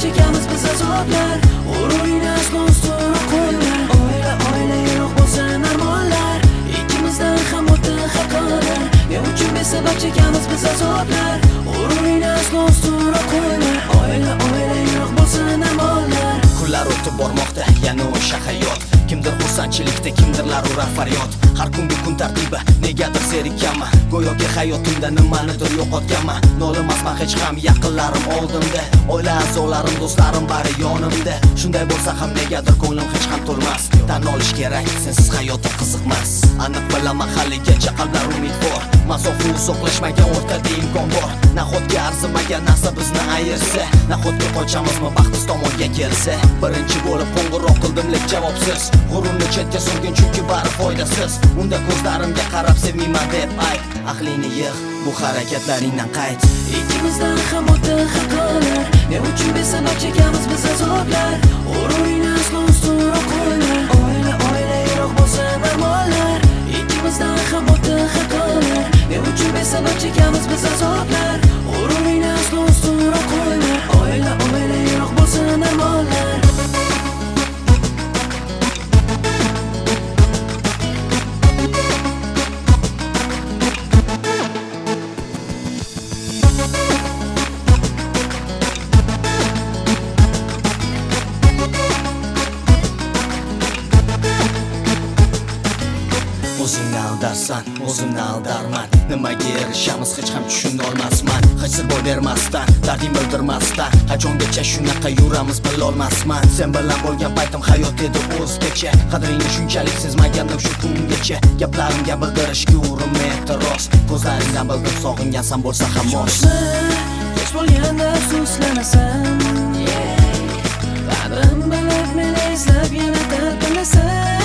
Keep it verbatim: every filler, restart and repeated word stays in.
chekamiz biz azoblar. G'ururingni aslo ustunroq qo'yma. Oila oila yiroq bo'lsa armonlar. Ikkimizdan ham o'ta xatolar. Ne uchun besabab chekamiz biz azoblar. G'ururingni aslo ustunroq qo'yma. Oila oila yiroq bo'lsa armonlar. Kunlar o'tib bormoqda, yana o'sha hayot. Kimdir xursandchilikda, kimdirlar urar faryod. Har kungi kun tartibi negadir zerikkanman. Go'yoki hayotimda nimanidir yo'qotganman. Nolimasman hech ham yaqinlarim oldimda. Oila a'zolarim, do'stlarim bari yonimda. Shunday bo'lsa ham negadir ko'nglim hech ham to'lmas. Tan olish kerak, sensiz hayotim qiziqmas. Aniq bilaman haligacha qalblar umidvor. Masofa uzoqlashmagan o'rtada imkon bor. Nahotki arzimagan narsa bizni ayirsa, nahotki qochamizmi baxtsiz tomonga kelsa. Birinchi bo'lib qo'ng'iroq qildim lek javobsiz. G'ururni chetga surgin chunki bari foydasiz. Unda ko'zlarimga qarab sevmayman deb ayt. Aqlingni yig', bu harakatlaringdan qayt. Ikkimizdan ham o'ta xatolar. Ne uchun besabab chekamiz biz azoblar. G'ururingni aslo ustunroq qo'yma. Oila oila yiroq bo'lsa armonlar. Ikkimizdan ham o'ta xatolar. Ne uchun besabab chekamiz biz azoblar. G'ururingni aslo ustunroq qo'yma. Oila oila yiroq bo'lsa armonlar. O'zingni aldarsan, o'zimni aldarman. Nimaga erishamiz hech ham tushuna olmasman. Hech sir boy bermasdan, darding bildirmasdan, qachongacha shunaqa yuramiz bilolmasman. Sen bilan bo'lgan paytim hayot edi o'zgacha. Qadringni shunchalik sezmagandim shu kungacha. Gaplarimga bildirishga urinma e'tiroz. Ko'zlaringdan bildim sog'ingansan bo'lsa ham mos. Kech bo'lganda afsuslanasan. Qadrim bilib meni eslab yana talpinasan.